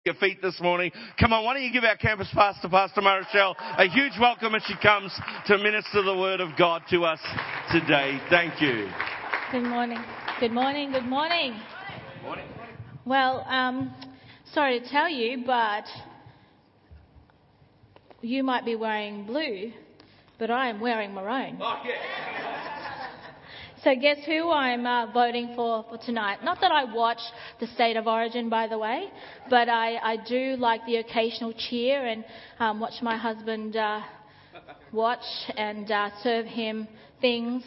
Your feet this morning. Come on, why don't you give our campus pastor, Pastor Marichelle, a huge welcome as she comes to minister the word of God to us today. Thank you. Good morning. Good morning. Good morning. Morning. Well, sorry to tell you, but you might be wearing blue, but I am wearing maroon. Oh, yeah. So guess who I'm voting for tonight? Not that I watch the State of Origin, by the way, but I do like the occasional cheer and watch my husband watch and serve him things,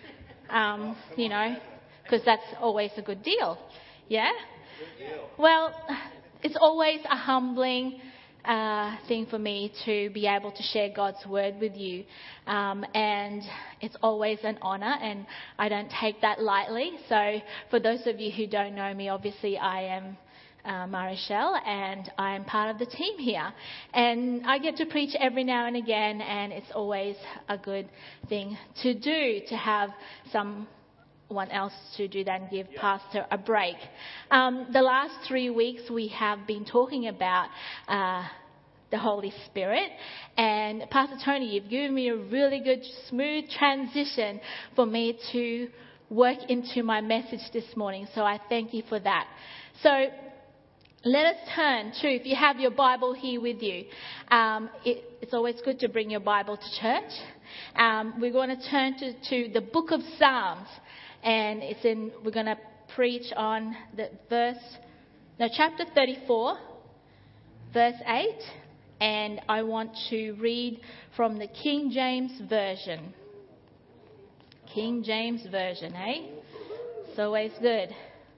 because that's always a good deal. Yeah? Good deal. Well, it's always a humbling thing for me to be able to share God's word with you. And it's always an honour, and I don't take that lightly. So for those of you who don't know me, obviously I am Marichelle, and I am part of the team here. And I get to preach every now and again, and it's always a good thing to do, to have someone else to do that and give Pastor a break. The last 3 weeks we have been talking about the Holy Spirit, and Pastor Tony, you've given me a really good smooth transition for me to work into my message this morning, so I thank you for that. So let us turn to, if you have your Bible here with you, it's always good to bring your Bible to church. We're going to turn to the book of Psalms, and we're going to preach on chapter 34, verse 8, and I want to read from the King James Version. King James Version, eh? It's always good.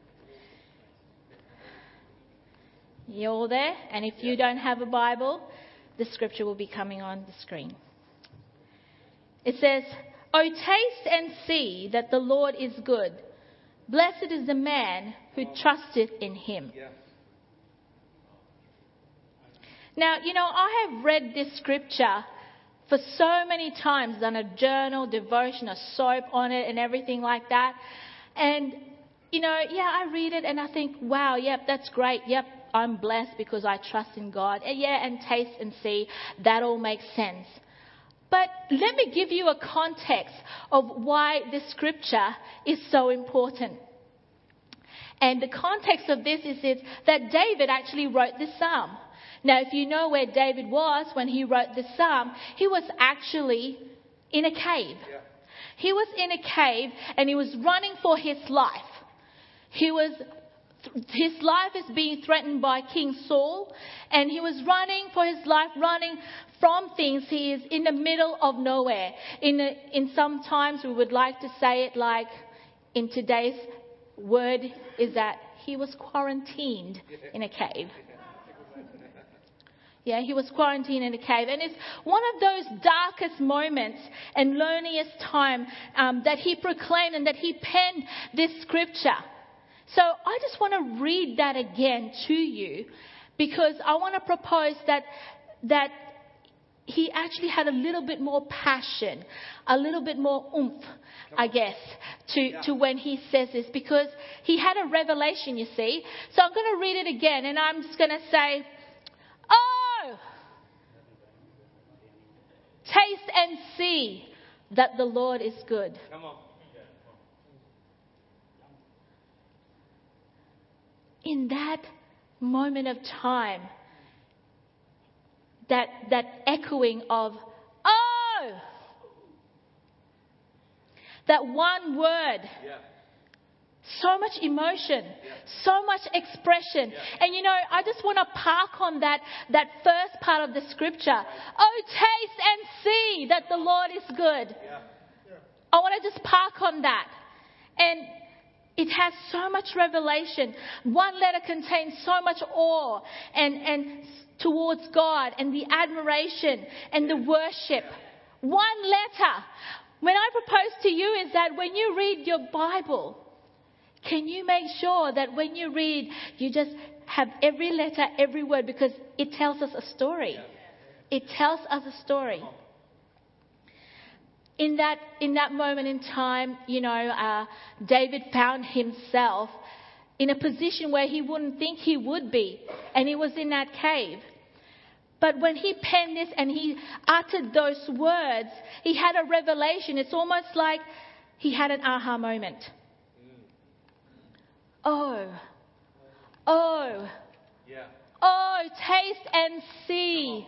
You all there? And if you don't have a Bible, the scripture will be coming on the screen. It says, "O taste and see that the Lord is good. Blessed is the man who trusteth in him." Yeah. Now, I have read this scripture for so many times, done a journal, devotion, a soap on it and everything like that. And, I read it and I think, wow, yep, that's great. Yep, I'm blessed because I trust in God. And taste and see, that all makes sense. But let me give you a context of why this scripture is so important. And the context of this is that David actually wrote this psalm. Now, if you know where David was when he wrote this psalm, he was actually in a cave. Yeah. He was in a cave and he was running for his life. His life is being threatened by King Saul, and he was running for his life, running from things. He is in the middle of nowhere. In sometimes we would like to say it like in today's word is that he was quarantined in a cave. Yeah, he was quarantined in a cave. And it's one of those darkest moments and loneliest time that he proclaimed and that he penned this scripture. So I just want to read that again to you, because I want to propose that he actually had a little bit more passion, a little bit more oomph, I guess, to when he says this, because he had a revelation, you see. So I'm going to read it again, and I'm just going to say, "Oh, taste and see that the Lord is good." Come on. In that moment of time, that echoing of, "Oh!" That one word. Yeah. So much emotion, so much expression. And I just want to park on that first part of the scripture. "Oh, taste and see that the Lord is good." Yeah. I want to just park on that. And it has so much revelation. One letter contains so much awe and towards God, and the admiration and the worship. One letter. When I propose to you is that when you read your Bible, can you make sure that when you read, you just have every letter, every word, because it tells us a story. It tells us a story. In that moment in time, David found himself in a position where he wouldn't think he would be. And he was in that cave. But when he penned this and he uttered those words, he had a revelation. It's almost like he had an aha moment. Oh, taste and see.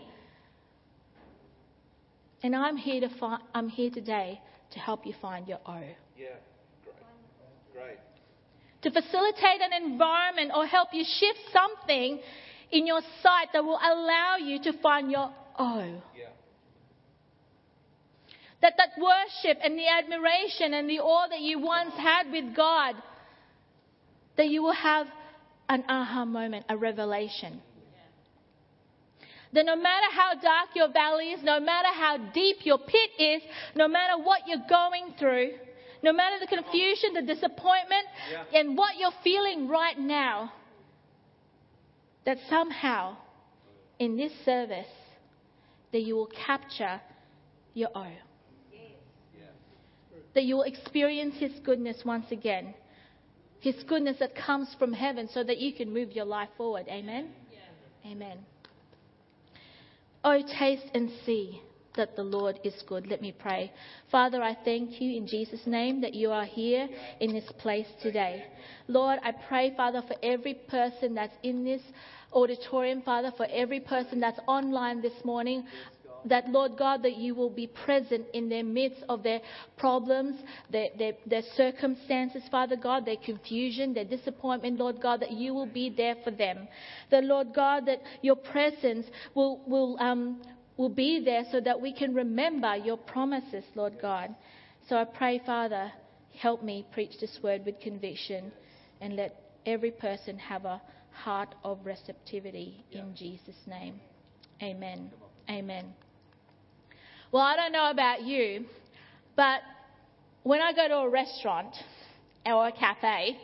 And I'm here today to help you find your O. Yeah, great. To facilitate an environment or help you shift something in your sight that will allow you to find your O. Yeah. That worship and the admiration and the awe that you once had with God, that you will have an aha moment, a revelation. That no matter how dark your valley is, no matter how deep your pit is, no matter what you're going through, no matter the confusion, the disappointment, and what you're feeling right now, that somehow in this service that you will capture your O. That you will experience His goodness once again. His goodness that comes from heaven so that you can move your life forward. Amen? Amen. Oh, taste and see that the Lord is good. Let me pray. Father, I thank you in Jesus' name that you are here in this place today. Lord, I pray, Father, for every person that's in this auditorium, Father, for every person that's online this morning, that, Lord God, that you will be present in their midst of their problems, their circumstances, Father God, their confusion, their disappointment, Lord God, that you will be there for them. That, Lord God, that your presence will be there so that we can remember your promises, Lord God. So I pray, Father, help me preach this word with conviction and let every person have a heart of receptivity in Jesus' name. Amen. Amen. Well, I don't know about you, but when I go to a restaurant or a cafe,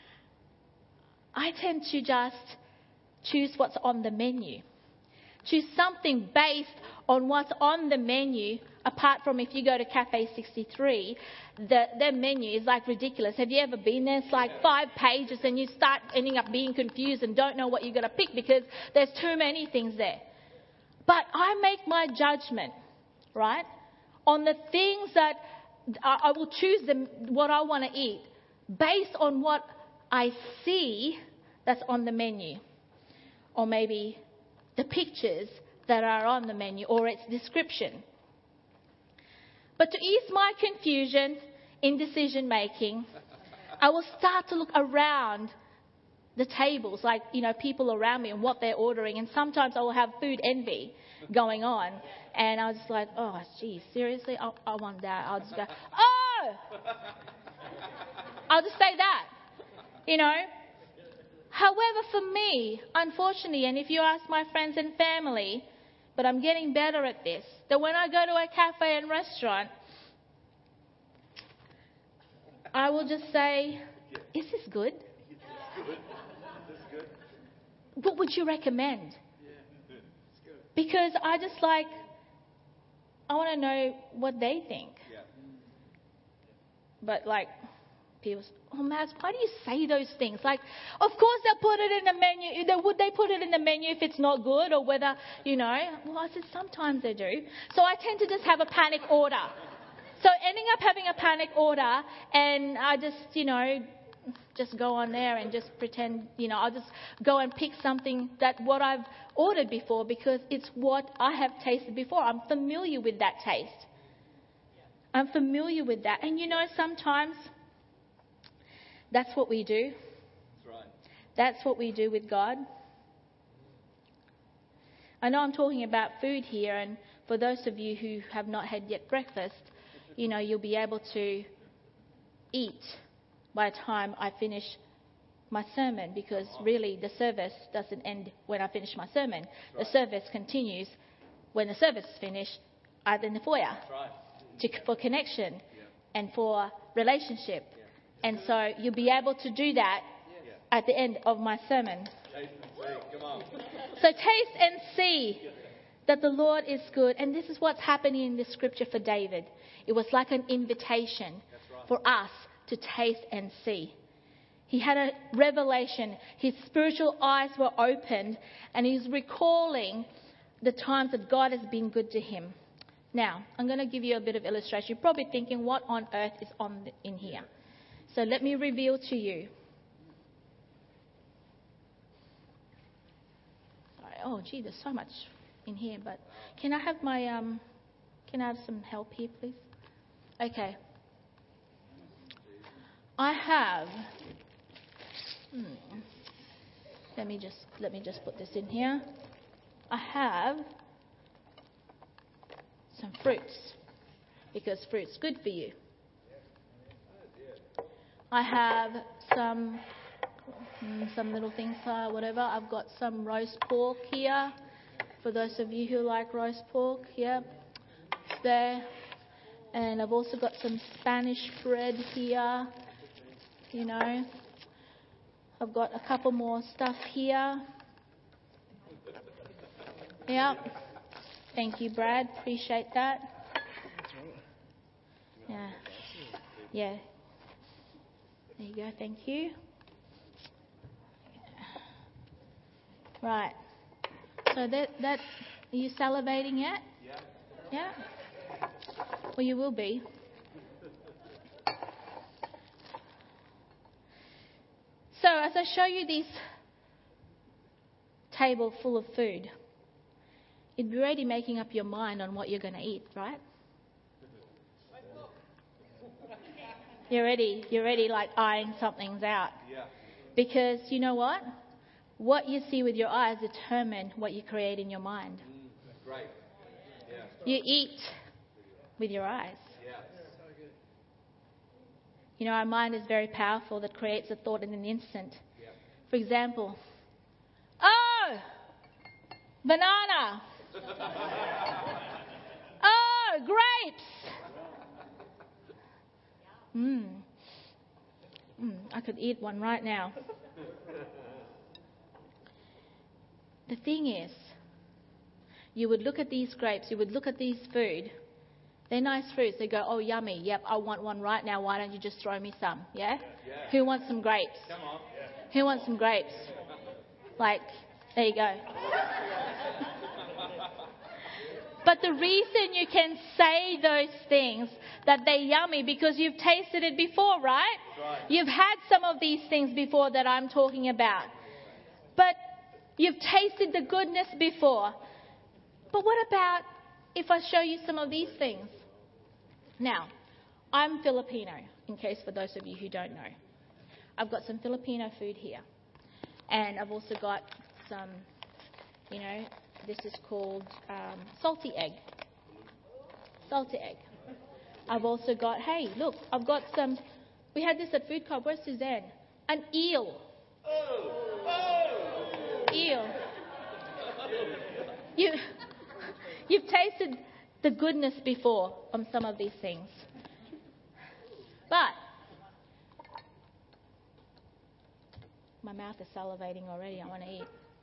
I tend to just choose what's on the menu. Choose something based on what's on the menu, apart from if you go to Cafe 63, their menu is like ridiculous. Have you ever been there? It's like 5 pages and you start ending up being confused and don't know what you're going to pick because there's too many things there. But I make my judgment, right, on the things that I will choose what I want to eat based on what I see that's on the menu. Or maybe the pictures that are on the menu or its description. But to ease my confusion in decision making, I will start to look around the tables, like, people around me and what they're ordering. And sometimes I will have food envy going on. And I was just like, oh, geez, seriously? I want that. I'll just go, oh! I'll just say that, However, for me, unfortunately, and if you ask my friends and family, but I'm getting better at this, that when I go to a cafe and restaurant, I will just say, is this good? What would you recommend? Because I want to know what they think. But people say, oh, Maz, why do you say those things? Of course they'll put it in the menu. Would they put it in the menu if it's not good or whether, Well, I said sometimes they do. So I tend to just have a panic order. So ending up having a panic order and I just go on there and just pretend, I'll just go and pick something what I've ordered before because it's what I have tasted before. I'm familiar with that taste. I'm familiar with that. And sometimes that's what we do. That's right. That's what we do with God. I know I'm talking about food here, and for those of you who have not had yet breakfast, you'll be able to eat by the time I finish my sermon, because really the service doesn't end when I finish my sermon. Right. The service continues when the service is finished, either in the foyer, for connection and for relationship. And so you'll be able to do that at the end of my sermon. So taste and see that the Lord is good. And this is what's happening in this scripture for David. It was like an invitation for us to taste and see. He had a revelation. His spiritual eyes were opened, and he's recalling the times that God has been good to him. Now, I'm going to give you a bit of illustration. You're probably thinking, what on earth is in here? So let me reveal to you. Sorry. Oh, gee, there's so much in here. But can I have some help here, please? Okay. I have. Let me just put this in here. I have some fruits, because fruit's good for you. I have some little things, whatever. I've got some roast pork here, for those of you who like roast pork. Yeah, it's there. And I've also got some Spanish bread here, you know. I've got a couple more stuff here. Yeah. Thank you, Brad. Appreciate that. Yeah. Yeah. There you go. Thank you. Right. So that are you salivating yet? Yeah. Well, you will be. So as I show you this table full of food, you'd be already making up your mind on what you're going to eat, right? You're already like eyeing some things out. Yeah. Because you know what? What you see with your eyes determine what you create in your mind. Right. Yeah. You eat with your eyes. Yeah. You know, our mind is very powerful. That creates a thought in an instant. Yeah. For example, oh, banana. Oh, grapes. I could eat one right now. The thing is, you would look at these grapes, you would look at these food. They're nice fruits. They go, oh, yummy. Yep, I want one right now. Why don't you just throw me some? Yeah? Who wants some grapes? Come on. Who wants some grapes? Like, there you go. But the reason you can say those things, that they're yummy, because you've tasted it before, right? You've had some of these things before that I'm talking about. But you've tasted the goodness before. But what about if I show you some of these things? Now, I'm Filipino, in case for those of you who don't know. I've got some Filipino food here. And I've also got some, you know, this is called salty egg. Salty egg. I've also got, hey, look, I've got some, we had this at Food Club. Where's Suzanne? An eel. Eel. You've tasted the goodness before on some of these things. But my mouth is salivating already. I want to eat.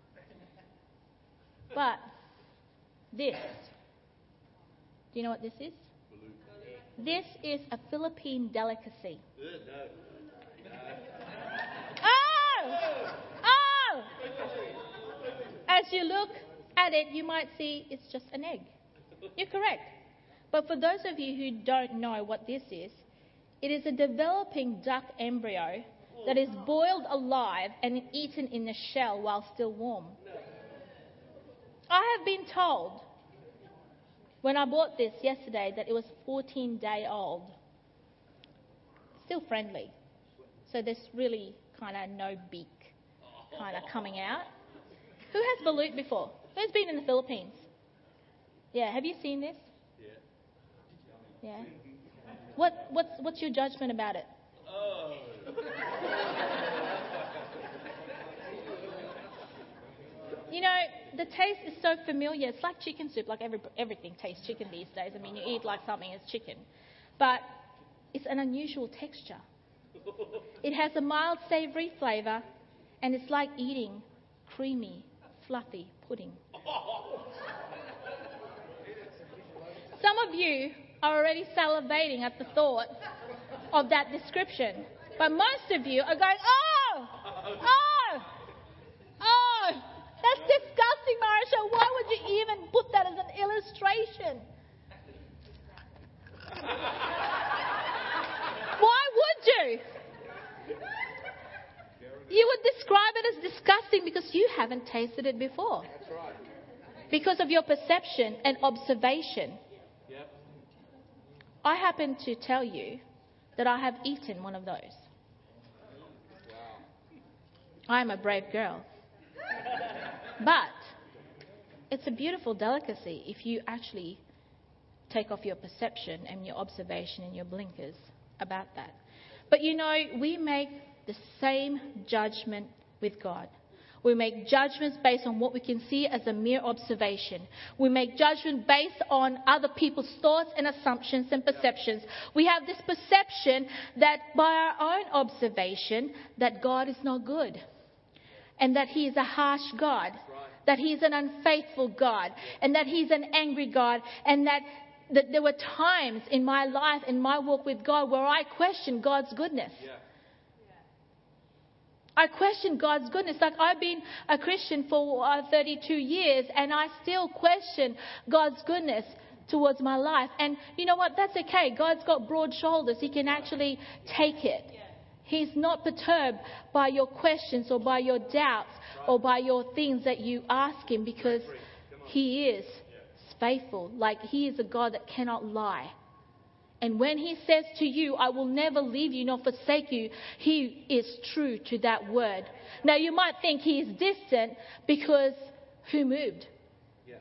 But this, do you know what this is? This is a Philippine delicacy. Oh! As you look at it, you might see it's just an egg. You're correct. But for those of you who don't know what this is, it is a developing duck embryo that is boiled alive and eaten in the shell while still warm. I have been told, when I bought this yesterday, that it was 14-day-old. Still friendly. So there's really kind of no beak kind of coming out. Who has balut before? Who's been in the Philippines? Yeah, have you seen this? Yeah. What's your judgment about it? You know, the taste is so familiar. It's like chicken soup. Like everything tastes chicken these days. I mean, you eat like something is chicken. But it's an unusual texture. It has a mild savoury flavour, and it's like eating creamy, fluffy pudding. Some of you are already salivating at the thought of that description. But most of you are going, oh, Oh, that's disgusting, Marisha. Why would you even put that as an illustration? Why would you? You would describe it as disgusting because you haven't tasted it before. That's right. Because of your perception and observation. Yep. I happen to tell you that I have eaten one of those. Wow. I'm a brave girl. But it's a beautiful delicacy if you actually take off your perception and your observation and your blinkers about that. But you know, we make the same judgment with God. We make judgments based on what we can see as a mere observation. We make judgment based on other people's thoughts and assumptions and perceptions. We have this perception that by our own observation that God is not good and that He is a harsh God, that He is an unfaithful God and that He's an angry God and that there were times in my life, in my walk with God, where I questioned God's goodness. Yeah. I questioned God's goodness. Like, I've been a Christian for 32 years and I still question God's goodness towards my life. And you know what? That's okay. God's got broad shoulders. He can actually take it. He's not perturbed by your questions or by your doubts or by your things that you ask Him, because He is faithful. Like, He is a God that cannot lie. And when He says to you, I will never leave you nor forsake you, He is true to that word. Now, you might think He is distant because who moved? Yeah.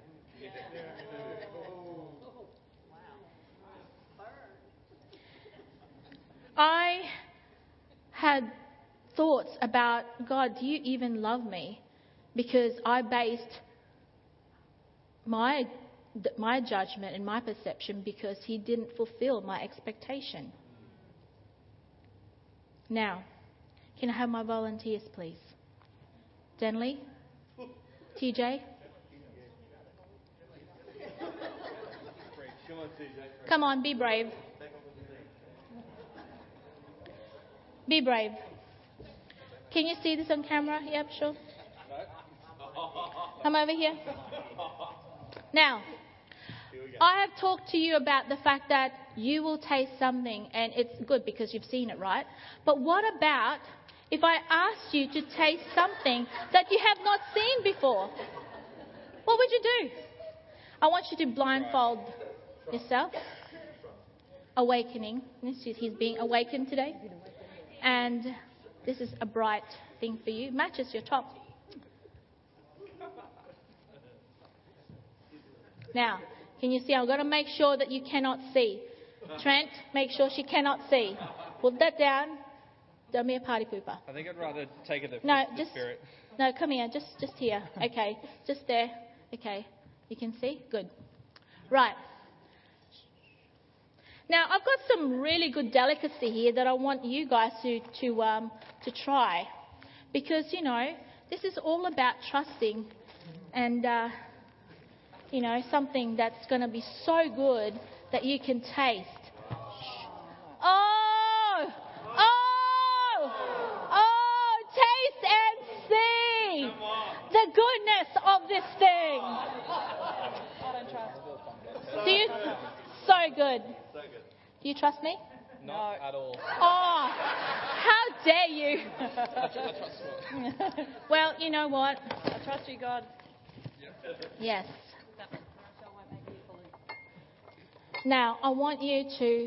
I had thoughts about, God, do you even love me? Because I based my judgment and my perception because He didn't fulfill my expectation. Now, can I have my volunteers, please? Denley? TJ? Come on, be brave. Be brave. Can you see this on camera? Yep, sure. Come over here. Now, I have talked to you about the fact that you will taste something, and it's good because you've seen it, right? But what about if I asked you to taste something that you have not seen before? What would you do? I want you to blindfold yourself. Awakening. He's being awakened today. And this is a bright thing for you. Matches your top. Now, can you see? I've got to make sure that you cannot see. Trent, make sure she cannot see. Put that down. Don't be a party pooper. I think I'd rather take it the spirit. No, come here. Just here. Okay. Just there. Okay. You can see? Good. Right. Now, I've got some really good delicacy here that I want you guys to try. Because, you know, this is all about trusting and... something that's going to be so good that you can taste. Taste and see the goodness of this thing. Do you? So good. Do you trust me? Not at all. Oh, how dare you? I trust you. Well, you know what? I trust you, God. Yes. Now, I want you to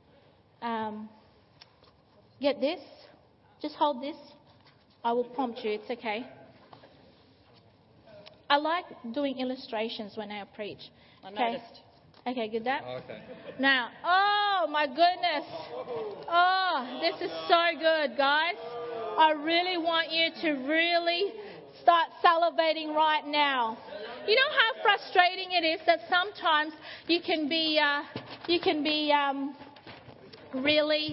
get this. Just hold this. I will prompt you. It's okay. I like doing illustrations when I preach. I noticed. Okay, good that? Okay. Now, oh my goodness. Oh, this is so good, guys. I really want you to really start salivating right now. You know how frustrating it is that sometimes you can be really...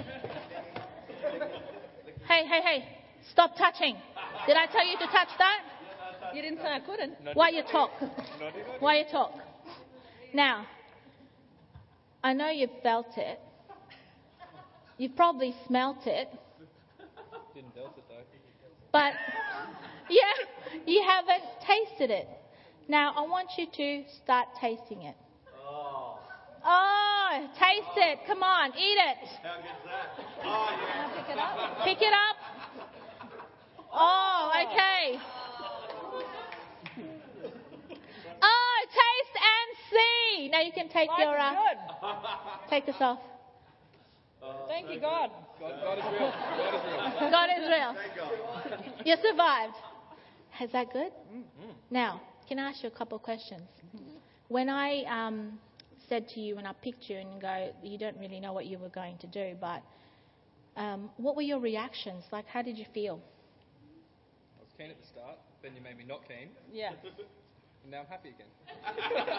Hey, stop touching. Did I tell you to touch that? You didn't say I couldn't. Why you talk? Why you talk? Now, I know you've felt it. You've probably smelt it. Didn't felt it though. But yeah, you haven't tasted it. Now I want you to start tasting it. Oh, taste it. Come on, eat it. How good's that? Oh, yeah. Pick it up. Pick it up. Oh, okay. Oh, taste and see. Now you can take your Good. take this off. Thank you, God. God is real. God is real. God is real. Thank God. You survived. Is that good? Now, can I ask you a couple of questions? When I said to you, when I picked you and go, you don't really know what you were going to do, but what were your reactions? Like, how did you feel? I was keen at the start, then you made me not keen, Yeah. and now I'm happy again.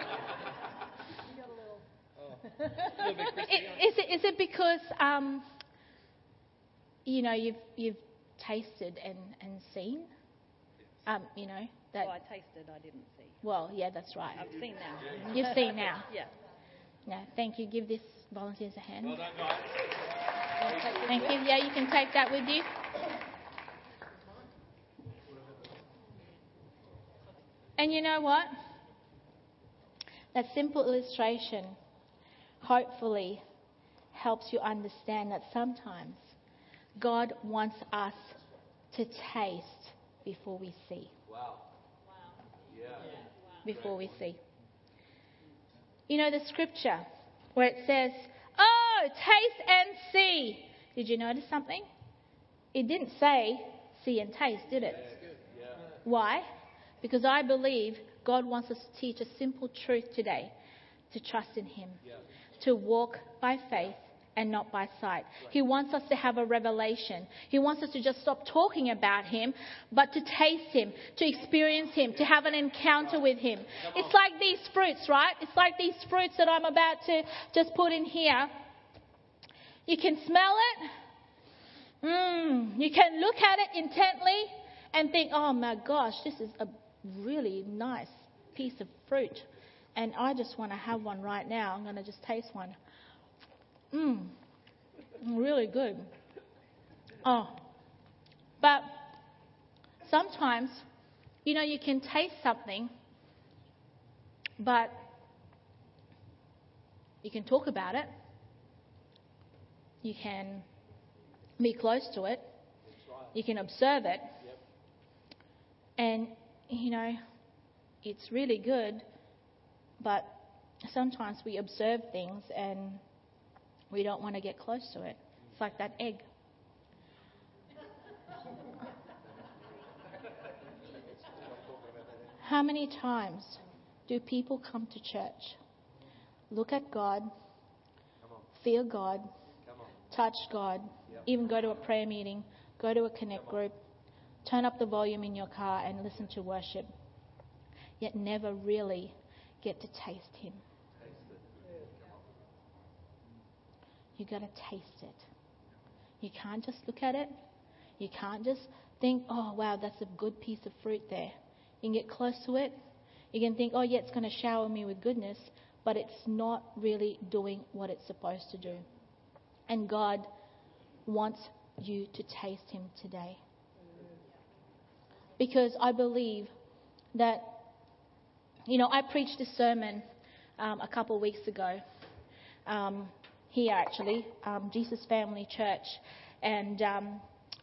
A little bit crispy. Is it because you've tasted and seen? You know that. Well, I tasted, I didn't see. Well, yeah, that's right. I've seen now. You've seen now. Yeah. No, thank you. Give this volunteers a hand. Well done, guys. Thank you. Yeah, you can take that with you. And you know what? That simple illustration hopefully helps you understand that sometimes God wants us to taste before we see. Wow. Yeah. Before we see. You know the scripture where it says, "Oh, taste and see." Did you notice something? It didn't say see and taste, did it? Yeah. Why? Because I believe God wants us to teach a simple truth today, to trust in Him, to walk by faith and not by sight. He wants us to have a revelation. He wants us to just stop talking about Him, but to taste Him, to experience Him, to have an encounter with Him. It's like these fruits, right? It's like these fruits that I'm about to just put in here. You can smell it. You can look at it intently and think, oh my gosh, this is a really nice piece of fruit. And I just want to have one right now. I'm going to just taste one. Really good. Oh, but sometimes, you can taste something, but you can talk about it. You can be close to it. You can observe it. And, it's really good, but sometimes we observe things and we don't want to get close to it. It's like that egg. How many times do people come to church, look at God, feel God, touch God, even go to a prayer meeting, go to a connect group, turn up the volume in your car and listen to worship, yet never really get to taste Him? You got to taste it. You can't just look at it. You can't just think, oh wow, that's a good piece of fruit there. You can get close to it. You can think, oh yeah, it's going to shower me with goodness, but it's not really doing what it's supposed to do. And God wants you to taste Him today. Because I believe that, I preached a sermon a couple of weeks ago. Here actually, Jesus Family Church, and I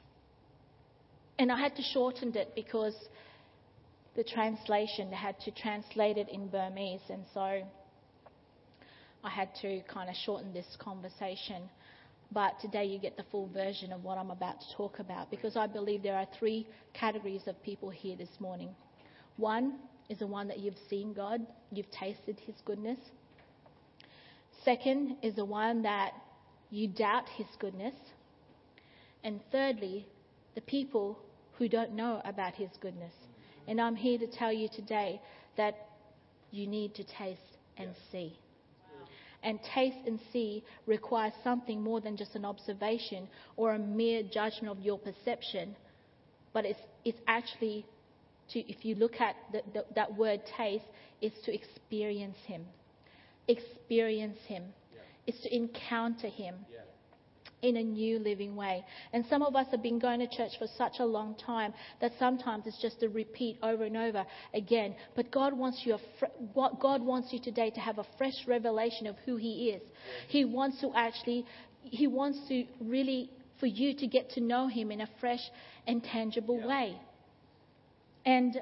had to shorten it because the translation, they had to translate it in Burmese, and so I had to kind of shorten this conversation. But today you get the full version of what I'm about to talk about, because I believe there are 3 categories of people here this morning. One is the one that you've seen God, you've tasted His goodness. Second is the one that you doubt His goodness. And thirdly, the people who don't know about His goodness. And I'm here to tell you today that you need to taste and see. And taste and see requires something more than just an observation or a mere judgment of your perception. But it's actually, if you look at that word taste, it's to experience Him. Experience Him. It's to encounter Him. in a new living way. And some of us have been going to church for such a long time that sometimes it's just a repeat over and over again. But God wants you today to have a fresh revelation of who He is. He wants to really for you to get to know Him in a fresh and tangible way. And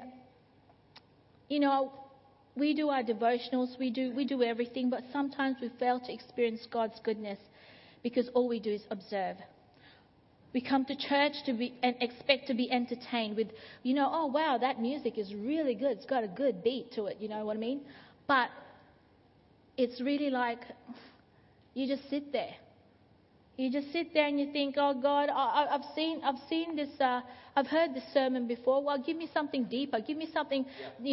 we do our devotionals, we do everything, but sometimes we fail to experience God's goodness because all we do is observe. We come to church and expect to be entertained with, oh wow, that music is really good. It's got a good beat to it, you know what I mean? But it's really like you just sit there. You just sit there and you think, oh God, I've seen this, I've heard this sermon before. Well, give me something deeper. Give me something,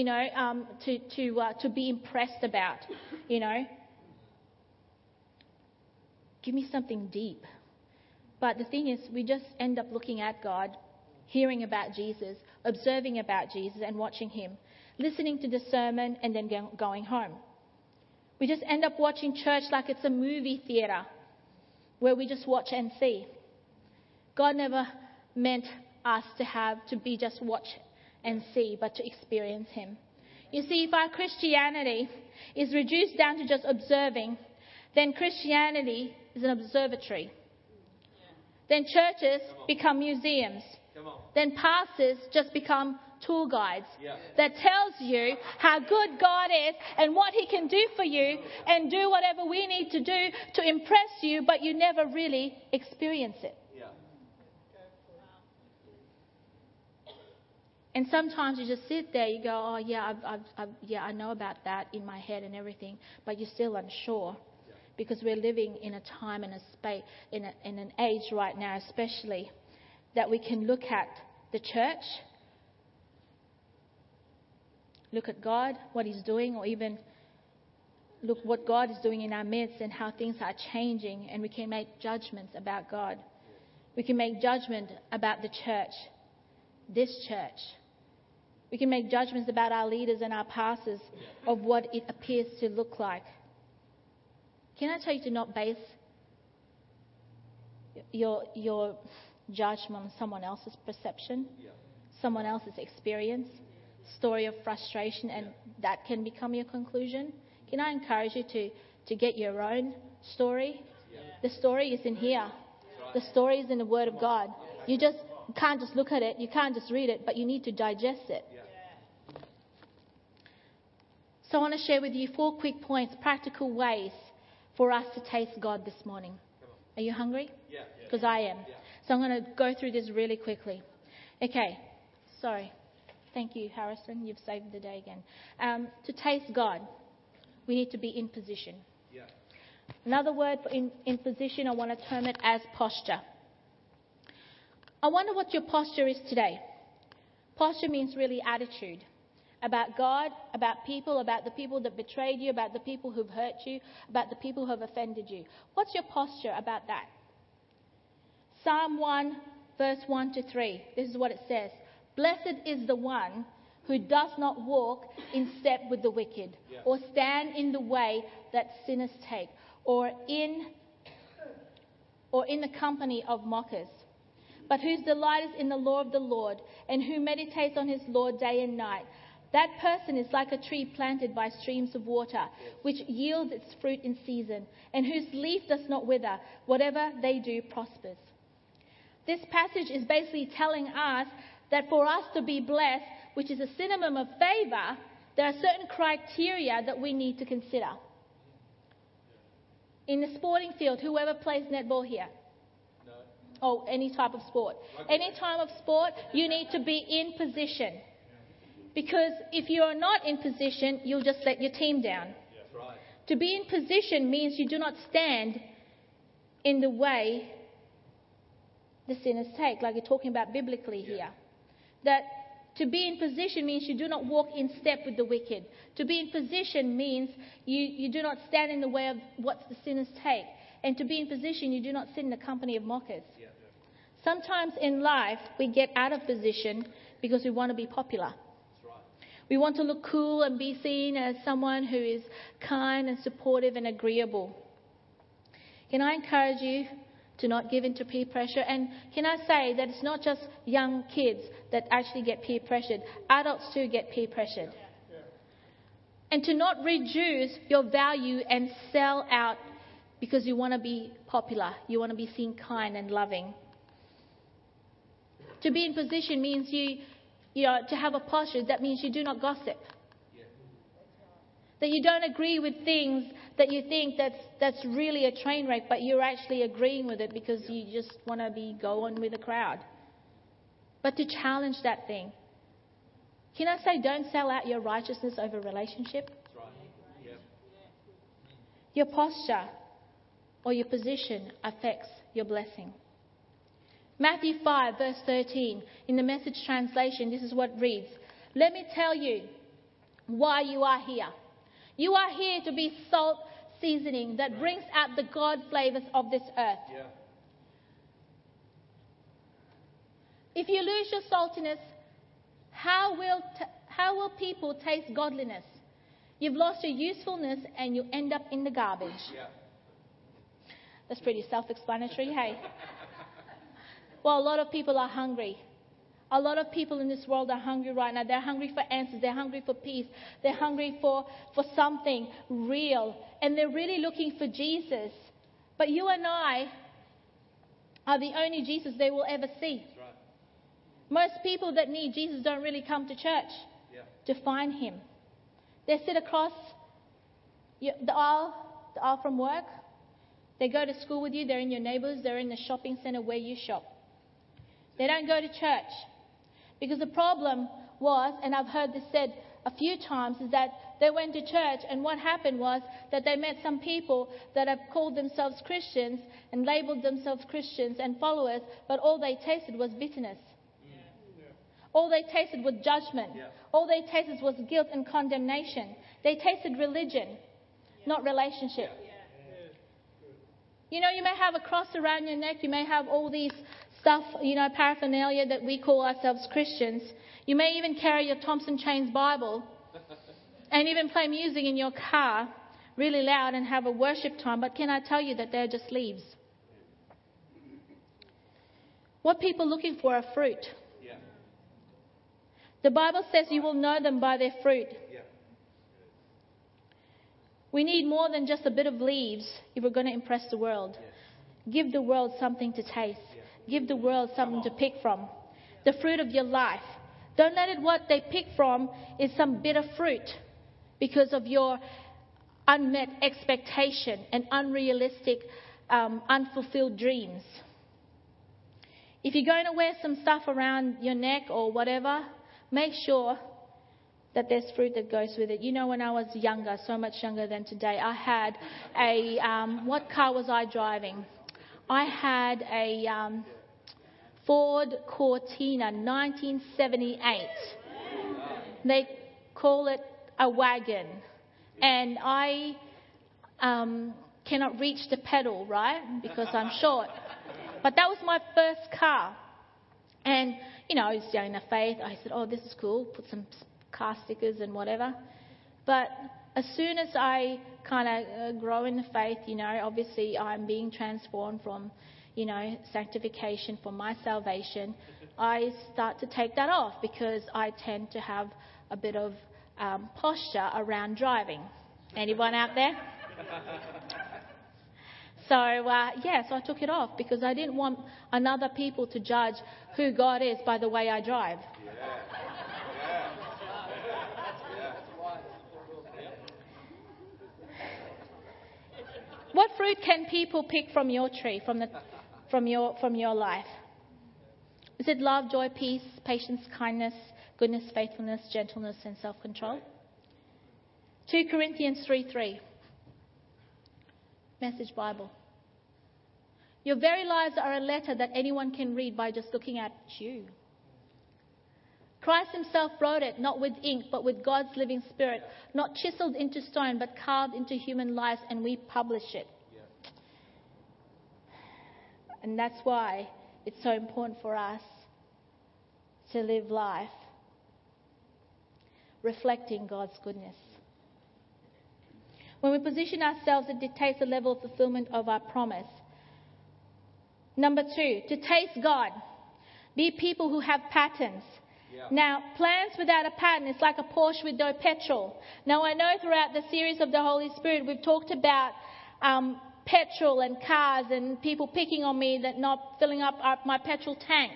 to be impressed about, Give me something deep. But the thing is, we just end up looking at God, hearing about Jesus, observing about Jesus and watching Him, listening to the sermon and then going home. We just end up watching church like it's a movie theatre where we just watch and see. God never meant us to be just watch and see, but to experience Him. You see, if our Christianity is reduced down to just observing, then Christianity is an observatory. Then churches become museums. Then pastors just become tour guides that tells you how good God is and what He can do for you and do whatever we need to do to impress you, but you never really experience it. And sometimes you just sit there, you go, oh yeah, I know about that in my head and everything, but you're still unsure. Because we're living in a time and a space, in an age right now especially, that we can look at the church, look at God, what He's doing, or even look what God is doing in our midst and how things are changing, and we can make judgments about God. We can make judgment about the church, this church. We can make judgments about our leaders and our pastors of what it appears to look like. Can I tell you to not base your judgment on someone else's perception, someone else's experience, story of frustration, and that can become your conclusion? Can I encourage you to get your own story? The story is in here. The story is in the Word of God. You can't just look at it. You can't just read it, but you need to digest it. So I want to share with you 4 quick points, practical ways for us to taste God this morning. Are you hungry? Yeah. Because I am. Yeah. So I'm going to go through this really quickly. Okay. Sorry. Thank you, Harrison. You've saved the day again. To taste God, we need to be in position. Yeah. Another word for in position, I want to term it as posture. I wonder what your posture is today. Posture means really attitude. About God, about people, about the people that betrayed you, about the people who've hurt you, about the people who have offended you. What's your posture about that? Psalm 1, verse 1 to 3. This is what it says. Blessed is the one who does not walk in step with the wicked, or stand in the way that sinners take, or in the company of mockers, but whose delight is in the law of the Lord, and who meditates on His law day and night. That person is like a tree planted by streams of water, which yields its fruit in season, and whose leaf does not wither. Whatever they do prospers. This passage is basically telling us that for us to be blessed, which is a synonym of favor, there are certain criteria that we need to consider. In the sporting field, whoever plays netball here? No. Oh, any type of sport. Any type of sport, you need to be in position. Because if you are not in position, you'll just let your team down. That's right. To be in position means you do not stand in the way the sinners take, like you're talking about biblically here. That to be in position means you do not walk in step with the wicked. To be in position means you do not stand in the way of what the sinners take. And to be in position, you do not sit in the company of mockers. Sometimes in life, we get out of position because we want to be popular. We want to look cool and be seen as someone who is kind and supportive and agreeable. Can I encourage you to not give in to peer pressure. And can I say that it's not just young kids that actually get peer pressured. Adults too get peer pressured. And to not reduce your value and sell out because you want to be popular. You want to be seen kind and loving. To be in position means to have a posture. That means you do not gossip. That you don't agree with things that you think that's really a train wreck, but you're actually agreeing with it because you just want to go on with the crowd. But to challenge that thing. Can I say don't sell out your righteousness over relationship? That's right. Yep. Your posture or your position affects your blessing. Matthew 5 verse 13, in the Message translation, this is what it reads. Let me tell you why you are here. You are here to be salt seasoning that brings out the God flavors of this earth. Yeah. If you lose your saltiness, how will people taste godliness? You've lost your usefulness and you end up in the garbage. Yeah. That's pretty self-explanatory, hey? Well, a lot of people are hungry. A lot of people in this world are hungry right now. They're hungry for answers. They're hungry for peace. They're hungry for something real. And they're really looking for Jesus. But you and I are the only Jesus they will ever see. That's right. Most people that need Jesus don't really come to church to find him. They sit across the aisle from work. They go to school with you. They're in your neighbours. They're in the shopping centre where you shop. They don't go to church. Because the problem was, and I've heard this said a few times, is that they went to church and what happened was that they met some people that have called themselves Christians and labelled themselves Christians and followers, but all they tasted was bitterness. All they tasted was judgment. All they tasted was guilt and condemnation. They tasted religion, not relationship. You know, you may have a cross around your neck. You may have all these stuff, paraphernalia that we call ourselves Christians. You may even carry your Thompson Chains Bible and even play music in your car really loud and have a worship time. But can I tell you that they're just leaves? What people are looking for are fruit. Yeah. The Bible says you will know them by their fruit. Yeah. We need more than just a bit of leaves if we're going to impress the world. Yes. Give the world something to taste. Give the world something to pick from. The fruit of your life. Don't let it what they pick from is some bitter fruit because of your unmet expectation and unrealistic, unfulfilled dreams. If you're going to wear some stuff around your neck or whatever, make sure that there's fruit that goes with it. You know, when I was younger, so much younger than today, I had what car was I driving? I had a Ford Cortina 1978. They call it a wagon. And I cannot reach the pedal, right? Because I'm short. But that was my first car. And, I was young in the faith. I said, oh, this is cool. Put some car stickers and whatever. But as soon as I kind of grow in the faith, obviously I'm being transformed from, sanctification for my salvation. I start to take that off because I tend to have a bit of posture around driving. Anyone out there? So I took it off because I didn't want another people to judge who God is by the way I drive. What fruit can people pick from your tree, from your life? Is it love, joy, peace, patience, kindness, goodness, faithfulness, gentleness, and self-control? 2 Corinthians 3:3. Message Bible. Your very lives are a letter that anyone can read by just looking at you. Christ himself wrote it, not with ink, but with God's living spirit, not chiseled into stone, but carved into human lives, and we publish it. Yeah. And that's why it's so important for us to live life reflecting God's goodness. When we position ourselves, it dictates the level of fulfillment of our promise. Number 2, to taste God. Be people who have patterns. Now, plans without a pattern is like a Porsche with no petrol. Now, I know throughout the series of the Holy Spirit, we've talked about petrol and cars and people picking on me that not filling up my petrol tank.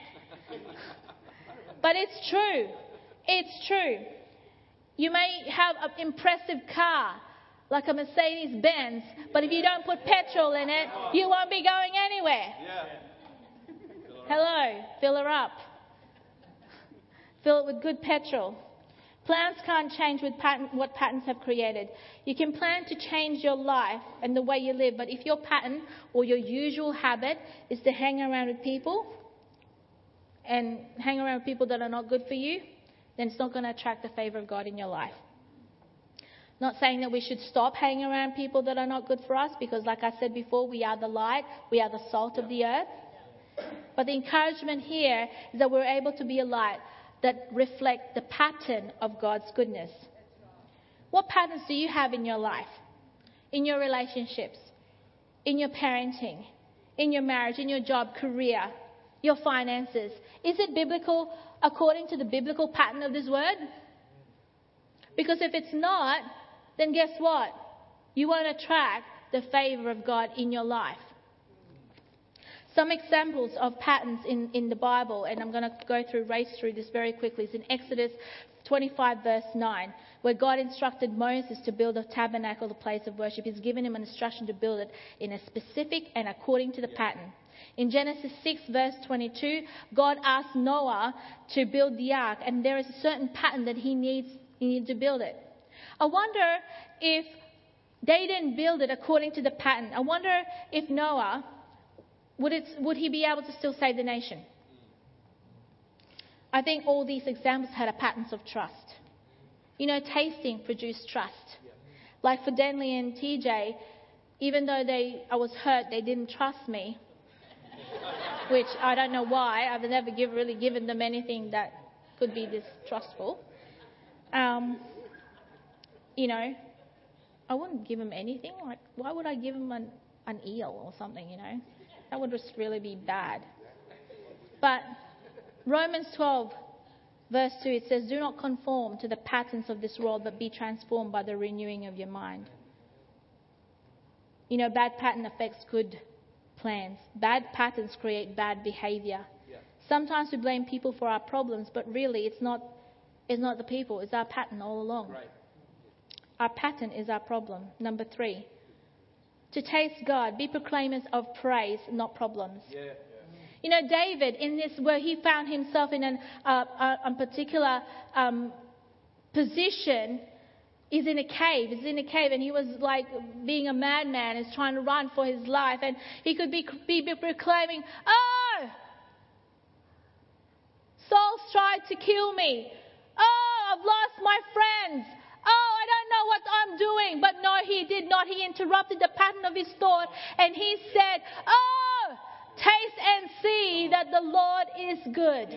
But it's true. It's true. You may have an impressive car, like a Mercedes-Benz, but if you don't put petrol in it, you won't be going anywhere. Hello, fill her up. Fill it with good petrol. Plans can't change with what patterns have created. You can plan to change your life and the way you live, but if your pattern or your usual habit is to hang around with people and hang around with people that are not good for you, then it's not going to attract the favour of God in your life. Not saying that we should stop hanging around people that are not good for us, because like I said before, we are the light, we are the salt of the earth. But the encouragement here is that we're able to be a light that reflect the pattern of God's goodness. What patterns do you have in your life? In your relationships? In your parenting? In your marriage? In your job, career? Your finances? Is it biblical according to the biblical pattern of this word? Because if it's not, then guess what? You won't attract the favour of God in your life. Some examples of patterns in the Bible, and I'm going to race through this very quickly, is in Exodus 25 verse 9, where God instructed Moses to build a tabernacle, the place of worship. He's given him an instruction to build it in a specific and according to the pattern. In Genesis 6 verse 22, God asked Noah to build the ark, and there is a certain pattern that he needed to build it. I wonder if they didn't build it according to the pattern. I wonder if Noah, would he be able to still save the nation? I think all these examples had a patterns of trust. You know, tasting produced trust. Like for Denley and TJ, even though I was hurt, they didn't trust me. Which I don't know why. I've never really given them anything that could be distrustful. You know, I wouldn't give them anything. Like, why would I give them an eel or something, you know? That would just really be bad. But Romans 12 verse 2, it says, do not conform to the patterns of this world, but be transformed by the renewing of your mind. You know, bad pattern affects good plans. Bad patterns create bad behavior. Sometimes we blame people for our problems, but really it's not the people, it's our pattern all along. Right. Our pattern is our problem. Number 3, to taste God, be proclaimers of praise, not problems. You know, David, in this, where he found himself in a particular position, is in a cave. He's in a cave, and he was like being a madman, is trying to run for his life, and he could be proclaiming, "Oh, Saul's tried to kill me. Oh, I've lost my friends. Oh, I don't know what I'm doing." But no, he did not. He interrupted the pattern of his thought, and he said, "Oh, taste and see that the Lord is good."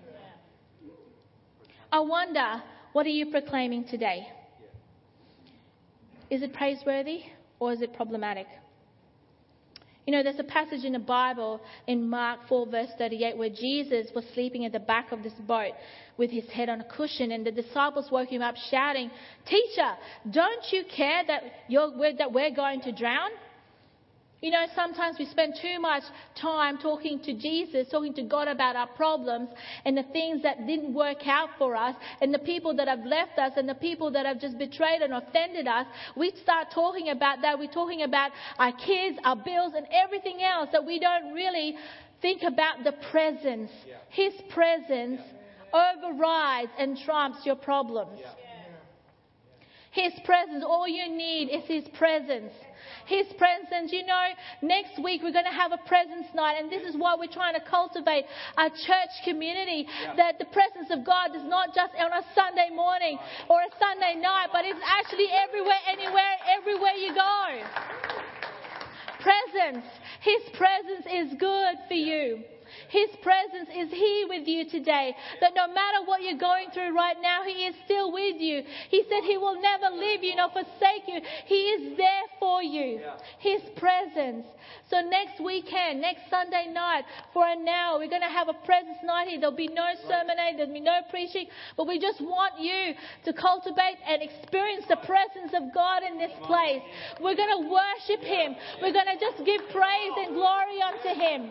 I wonder, what are you proclaiming today? Is it praiseworthy or is it problematic? You know, there's a passage in the Bible in Mark 4 verse 38 where Jesus was sleeping at the back of this boat with his head on a cushion, and the disciples woke him up shouting, "Teacher, don't you care that we're going to drown?" You know, sometimes we spend too much time talking to Jesus, talking to God about our problems and the things that didn't work out for us and the people that have left us and the people that have just betrayed and offended us. We start talking about that. We're talking about our kids, our bills and everything else, that we don't really think about the presence. His presence overrides and trumps your problems. His presence, all you need is His presence. His presence. You know, next week we're going to have a presence night, and this is why we're trying to cultivate our church community, that the presence of God is not just on a Sunday morning or a Sunday night, but it's actually everywhere, anywhere, everywhere you go. Presence. His presence is good for you. His presence is here with you today. That no matter what you're going through right now, He is still with you. He said He will never leave you nor forsake you. He is there for you. His presence. So next weekend, next Sunday night, for an hour, we're going to have a presence night here. There'll be no sermonade, there'll be no preaching, but we just want you to cultivate and experience the presence of God in this place. We're going to worship Him. We're going to just give praise and glory unto Him.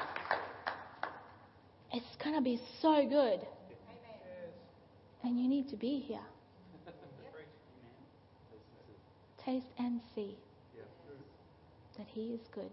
It's going to be so good. And you need to be here. Taste and see that He is good.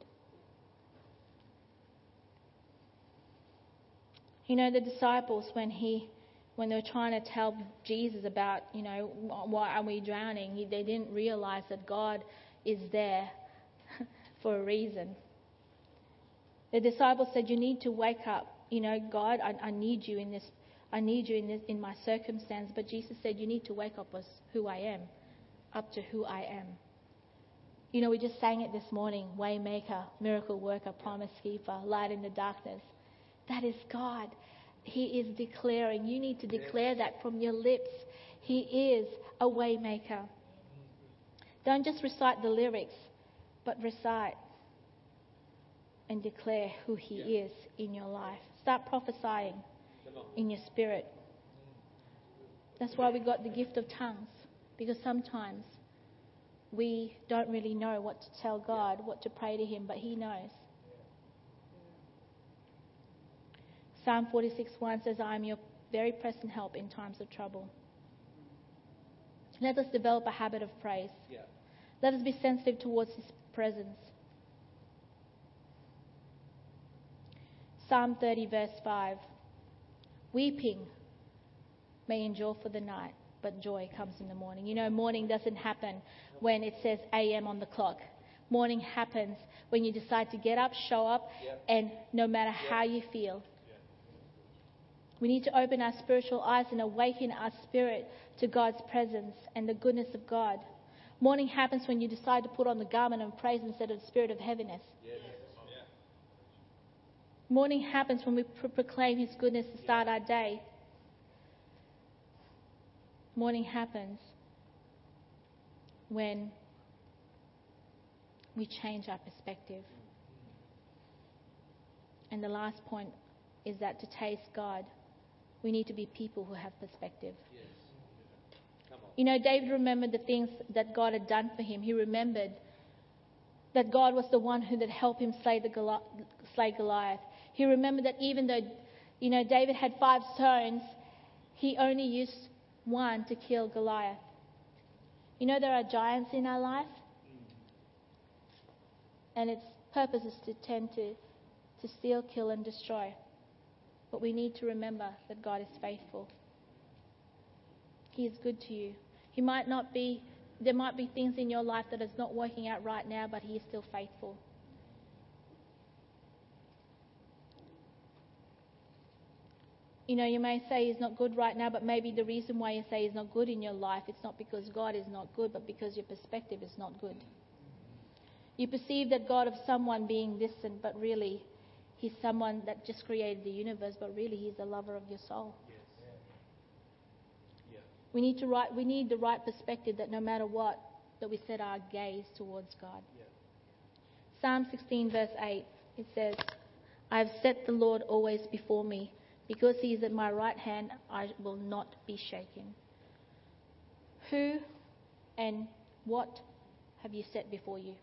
You know, the disciples, when they were trying to tell Jesus about, why are we drowning, they didn't realize that God is there for a reason. The disciples said, you need to wake up. God, I need you in this. I need you in my circumstance. But Jesus said, you need to wake up as who I am, up to who I am. We just sang it this morning. Waymaker, miracle worker, promise keeper, light in the darkness. That is God. He is declaring. You need to declare that from your lips. He is a waymaker. Don't just recite the lyrics, but recite and declare who He is in your life. Start prophesying in your spirit. That's why we got the gift of tongues, because sometimes we don't really know what to tell God, what to pray to Him, but He knows. Psalm 46:1 says, I am your very present help in times of trouble. Let us develop a habit of praise. Let us be sensitive towards His presence. Psalm 30 verse 5. Weeping may endure for the night, but joy comes in the morning. Morning doesn't happen when it says AM on the clock. Morning happens when you decide to get up, show up, and no matter how you feel. We need to open our spiritual eyes and awaken our spirit to God's presence and the goodness of God. Morning happens when you decide to put on the garment of praise instead of the spirit of heaviness. Morning happens when we proclaim His goodness to start our day. Morning happens when we change our perspective. And the last point is that to taste God, we need to be people who have perspective. David remembered the things that God had done for him. He remembered that God was the one who had helped him slay Goliath. He remembered that even though, David had 5 stones, he only used 1 to kill Goliath. There are giants in our life, and its purpose is to tend to steal, kill, and destroy. But we need to remember that God is faithful. He is good to you. There might be things in your life that is not working out right now, but He is still faithful. You may say He's not good right now, but maybe the reason why you say He's not good in your life, it's not because God is not good, but because your perspective is not good. You perceive that God of someone being distant, but really He's someone that just created the universe, but really He's the lover of your soul. We need the right perspective, that no matter what, that we set our gaze towards God. Psalm 16 verse 8, it says, I have set the Lord always before me. Because He is at my right hand, I will not be shaken. Who and what have you set before you?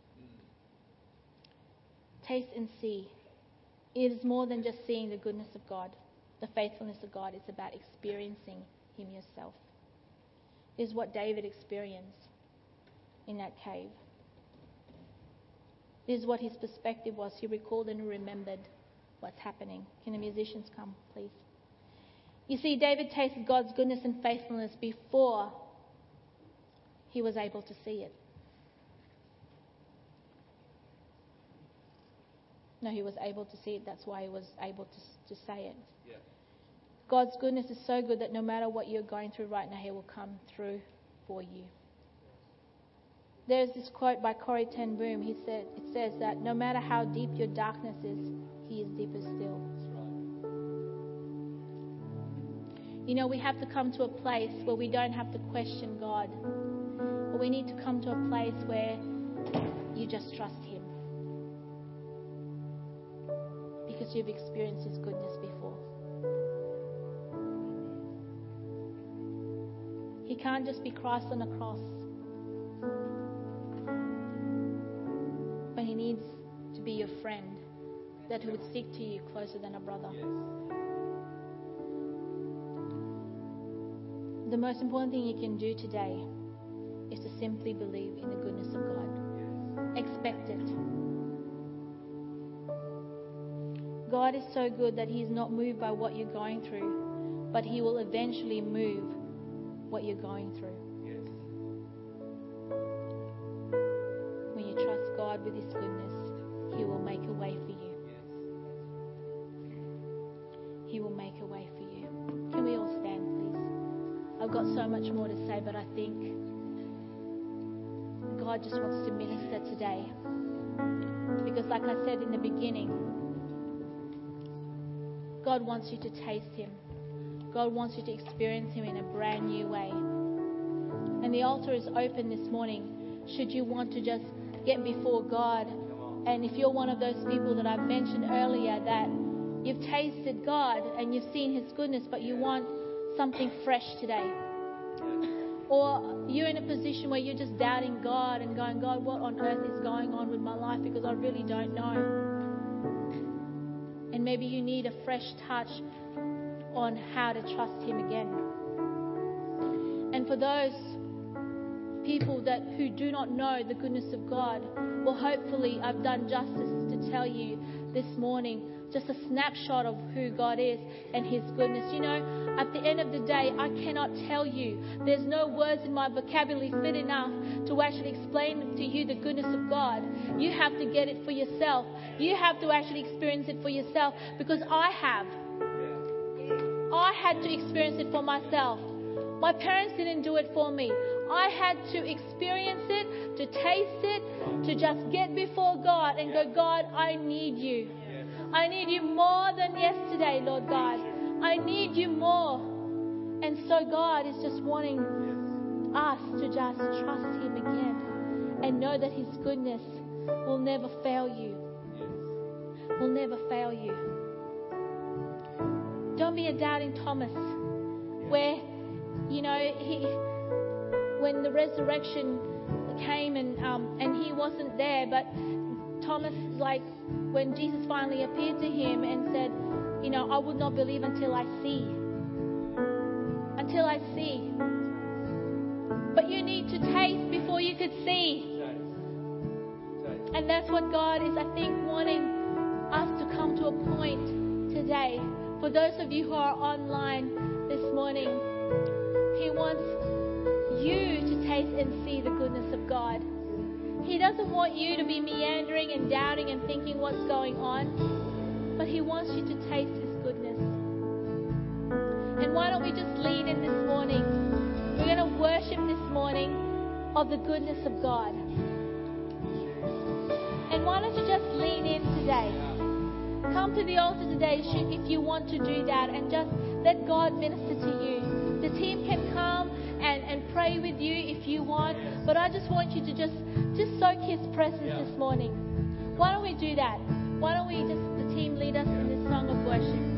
Taste and see. It is more than just seeing the goodness of God, the faithfulness of God. It's about experiencing Him yourself. It is what David experienced in that cave. This is what his perspective was. He recalled and remembered what's happening. Can the musicians come, please? You see, David tasted God's goodness and faithfulness before he was able to see it. No, he was able to see it. That's why he was able to say it. Yeah. God's goodness is so good that no matter what you're going through right now, He will come through for you. There's this quote by Corrie ten Boom. It says that no matter how deep your darkness is, He is deeper still. You know, we have to come to a place where we don't have to question God. But we need to come to a place where you just trust Him. Because you've experienced His goodness before. He can't just be Christ on a cross. But He needs to be your friend that would stick to you closer than a brother. The most important thing you can do today is to simply believe in the goodness of God. Expect it. God is so good that He is not moved by what you're going through, but He will eventually move what you're going through. When you trust God with His goodness, He will make a way for you. He will make a way for you. Can we all stand, please? I've got so much more to say, but I think God just wants to minister today. Because like I said in the beginning, God wants you to taste Him. God wants you to experience Him in a brand new way. And the altar is open this morning. Should you want to just get before God, and if you're one of those people that I've mentioned earlier, that you've tasted God and you've seen His goodness, but you want something fresh today. Or you're in a position where you're just doubting God and going, God, what on earth is going on with my life? Because I really don't know. And maybe you need a fresh touch on how to trust Him again. And for those people who do not know the goodness of God, well, hopefully I've done justice to tell you this morning just a snapshot of who God is and His goodness. You know, at the end of the day, I cannot tell you. There's no words in my vocabulary fit enough to actually explain to you the goodness of God. You have to get it for yourself. You have to actually experience it for yourself, because I have. I had to experience it for myself. My parents didn't do it for me. I had to experience it, to taste it, to just get before God and go, God, I need you. I need you more than yesterday, Lord God. I need you more. And so God is just wanting us to just trust Him again and know that His goodness will never fail you. Will never fail you. Don't be a doubting Thomas, where, you know, when the resurrection came and he wasn't there, but Thomas, like when Jesus finally appeared to him and said, you know, I would not believe until I see. Until I see. But you need to taste before you could see. And that's what God is, I think, wanting us to come to a point today. For those of you who are online this morning, He wants you to taste and see the goodness of God. He doesn't want you to be meandering and doubting and thinking what's going on, but He wants you to taste His goodness. And why don't we just lean in this morning? We're going to worship this morning of the goodness of God. And why don't you just lean in today? Come to the altar today if you want to do that, and just let God minister to you. The team can come and pray with you if you want, but I just want you to just soak His presence this morning. Why don't we do that? Why don't we the team lead us in this song of worship?